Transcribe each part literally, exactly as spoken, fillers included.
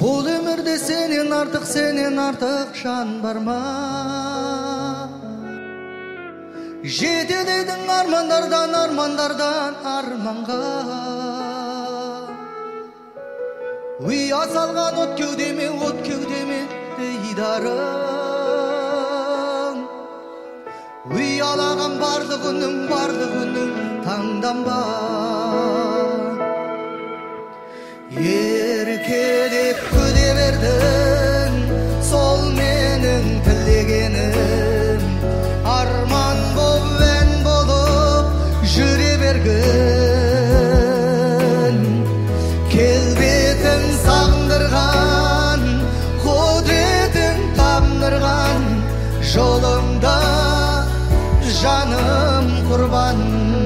Бұл өмірде сенен артық, сенен артық жан бар ма? Жетеледің армандардан, армандардан арманға. Уя салған от кеудеме, от кеудеме дейдарың. Уялаған барлығының, барлығының таңданба. Еркелеп күле бердің, сол менің тілегенім. Арман боп, ән болып жүре бергін. Келбетің сағындырған, құдретің тамдырған, жолыңда жаным құрбан.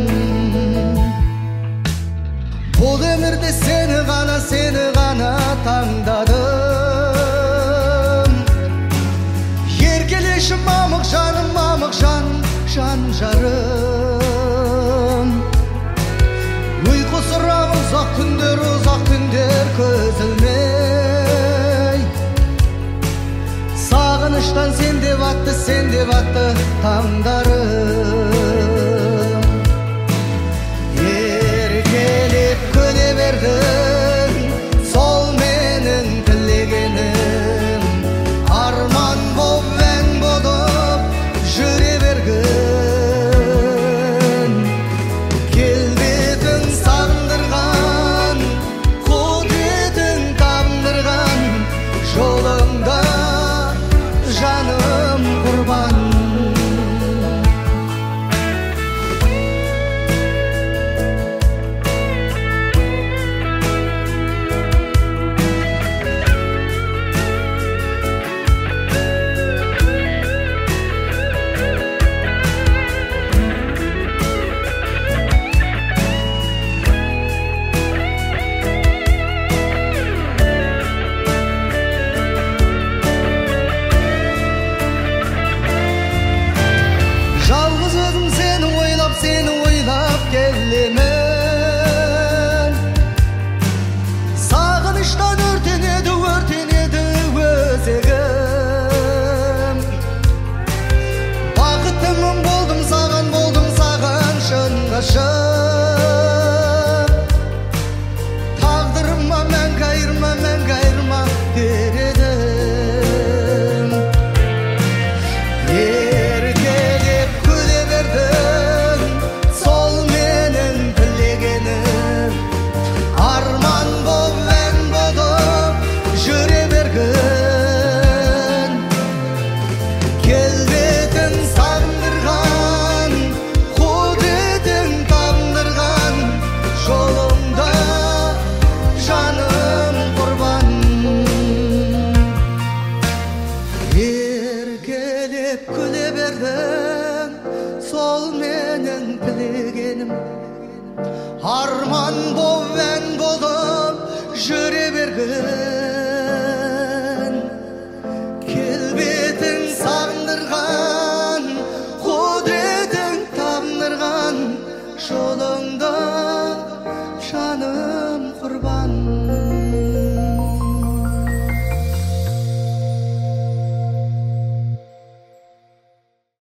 Бұл өмірде сені ғана, сені ғана таңдадым. Еркелеші мамық жаным, мамық жан, жан жарым. Ұйқы сұрап ұзақ түндер, ұзақ түндер көз ілмей. Сағыныштан сен деп атты, сен деп атты таңдарым. Еркелеп күле бердің, сол менің тілегенім. Арман боп, ән болып жүре бергін. Келбетің сағындырған, құдретің тамдырған, жолыңда жаным құрбан. Seni oylap gelemen. Sağınıştan örtenedi, örtenedi özegim. Baqıtımın boldum sağan, boldum sağan şın qaşım. Taqdırıma mən qayırma, mən qayırma der edim. Erkelep küle verdim, sol menin tilegenim. Arman bol, en bolup жүре bergin. Kelbetin sağındırgan, құдретің тамдырған, жолыңда жаным құрбан. Еркелеп күле бердің, сол менің тілегенім. Арман боп, ән болып жүре бергін. Келбетің сағындырған, құдретің тамдырған, жолыңда